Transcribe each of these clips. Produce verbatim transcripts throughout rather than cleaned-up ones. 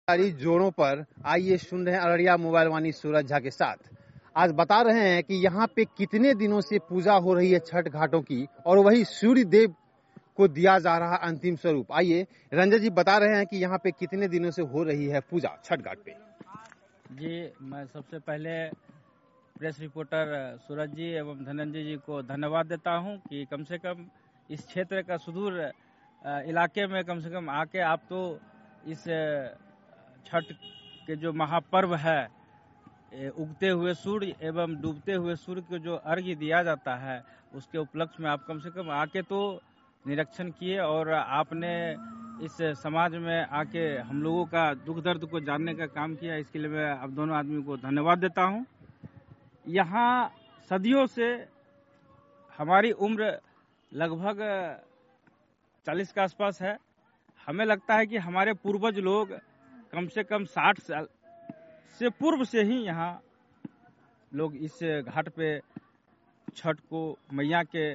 सारी जोड़ों पर आइए सुन रहे हैं अररिया मोबाइल वाणी सूरज झा के साथ। आज बता रहे हैं कि यहाँ पे कितने दिनों से पूजा हो रही है छठ घाटों की, और वही सूर्य देव को दिया जा रहा अंतिम स्वरूप। आइए रंजन जी बता रहे हैं कि यहाँ पे कितने दिनों से हो रही है पूजा छठ घाट पे। जी, मैं सबसे पहले प्रेस रिपोर्टर सूरज जी एवं धनंजय जी को धन्यवाद देता हूँ कि कम से कम इस क्षेत्र का सुदूर इलाके में कम से कम आके आप तो इस छठ के जो महापर्व है, उगते हुए सूर्य एवं डूबते हुए सूर्य को जो अर्घ्य दिया जाता है, उसके उपलक्ष्य में आप कम से कम आके तो निरीक्षण किए और आपने इस समाज में आके हम लोगों का दुख दर्द को जानने का काम किया। इसके लिए मैं आप दोनों आदमी को धन्यवाद देता हूं। यहाँ सदियों से हमारी उम्र लगभग चालीस के आसपास है। हमें लगता है कि हमारे पूर्वज लोग कम से कम साठ साल से पूर्व से ही यहाँ लोग इस घाट पे छठ को मैया के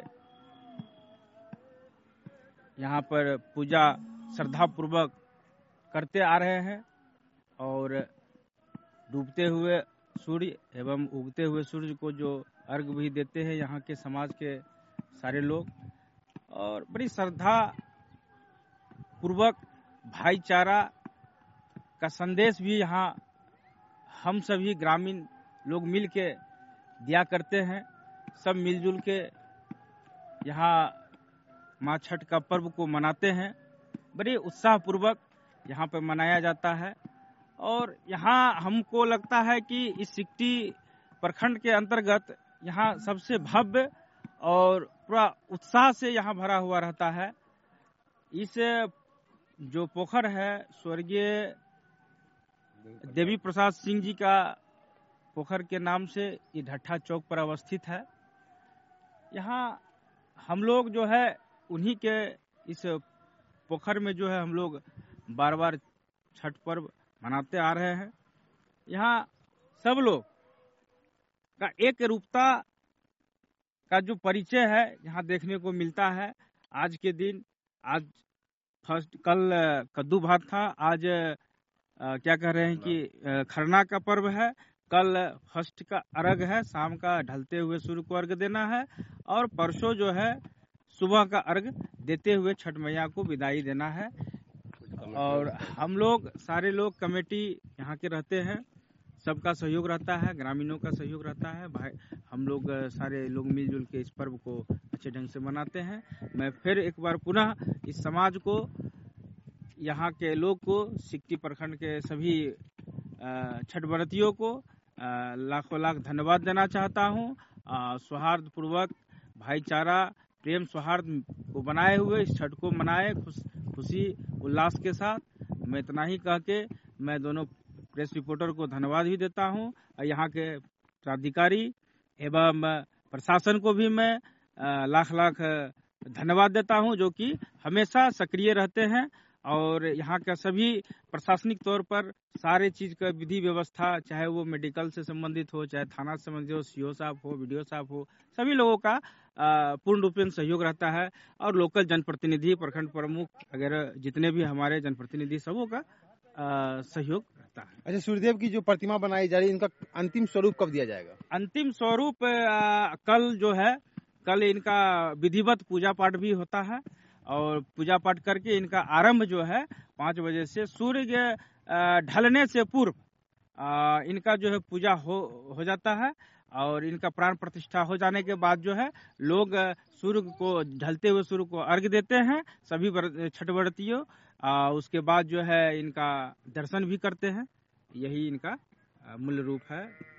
यहाँ पर पूजा श्रद्धा पूर्वक करते आ रहे हैं और डूबते हुए सूर्य एवं उगते हुए सूर्य को जो अर्घ भी देते हैं यहाँ के समाज के सारे लोग, और बड़ी श्रद्धा पूर्वक भाईचारा का संदेश भी यहाँ हम सभी ग्रामीण लोग मिल के दिया करते हैं। सब मिलजुल के यहाँ माँ छठ का पर्व को मनाते हैं। बड़ी उत्साह पूर्वक यहाँ पर मनाया जाता है और यहाँ हमको लगता है कि इस सिकटी प्रखंड के अंतर्गत यहाँ सबसे भव्य और पूरा उत्साह से यहाँ भरा हुआ रहता है। इस जो पोखर है स्वर्गीय देवी प्रसाद सिंह जी का पोखर के नाम से ये ढट्ठा चौक पर अवस्थित है। यहाँ हम लोग जो है उन्हीं के इस पोखर में जो है हम लोग बार बार छठ पर्व मनाते आ रहे हैं। यहाँ सब लोग का एक रूपता का जो परिचय है यहाँ देखने को मिलता है। आज के दिन आज फर्स्ट कल कद्दू भात था, आज आ, क्या कह रहे हैं कि खरना का पर्व है, कल फर्स्ट का अर्घ है, शाम का ढलते हुए सूर्य को अर्घ देना है और परसों जो है सुबह का अर्घ देते हुए छठ मैया को विदाई देना है। और हम लोग सारे लोग कमेटी यहाँ के रहते हैं, सबका सहयोग रहता है, ग्रामीणों का सहयोग रहता है। भाई हम लोग सारे लोग मिलजुल के इस पर्व को अच्छे ढंग से मनाते हैं। मैं फिर एक बार पुनः इस समाज को, यहाँ के लोग को, सिकटी प्रखंड के सभी छठ व्रतियों को लाखों लाख धन्यवाद देना चाहता हूँ। सौहार्द पूर्वक भाईचारा प्रेम सौहार्द को बनाए हुए इस छठ को मनाए खुश खुशी उल्लास के साथ। मैं इतना ही कह के मैं दोनों प्रेस रिपोर्टर को धन्यवाद भी देता हूं। यहाँ के प्राधिकारी एवं प्रशासन को भी मैं लाख लाख धन्यवाद देता हूं, जो कि हमेशा सक्रिय रहते हैं और यहाँ का सभी प्रशासनिक तौर पर सारे चीज का विधि व्यवस्था, चाहे वो मेडिकल से संबंधित हो, चाहे थाना से संबंधित हो, सीओ साहब हो, वीडियो साहब हो, सभी लोगों का पूर्ण रूप से सहयोग रहता है। और लोकल जनप्रतिनिधि, प्रखंड प्रमुख वगैरह जितने भी हमारे जनप्रतिनिधि सबों का सहयोग रहता है। अच्छा, सूर्यदेव की जो प्रतिमा बनाई जा रही है, इनका अंतिम स्वरूप कब दिया जाएगा? अंतिम स्वरूप कल जो है, कल इनका विधिवत पूजा पाठ भी होता है और पूजा पाठ करके इनका आरंभ जो है पाँच बजे से सूर्य ढलने से पूर्व इनका जो है पूजा हो हो जाता है और इनका प्राण प्रतिष्ठा हो जाने के बाद जो है लोग सूर्य को, ढलते हुए सूर्य को अर्घ्य देते हैं सभी छठ व्रतियों। उसके बाद जो है इनका दर्शन भी करते हैं। यही इनका मूल रूप है।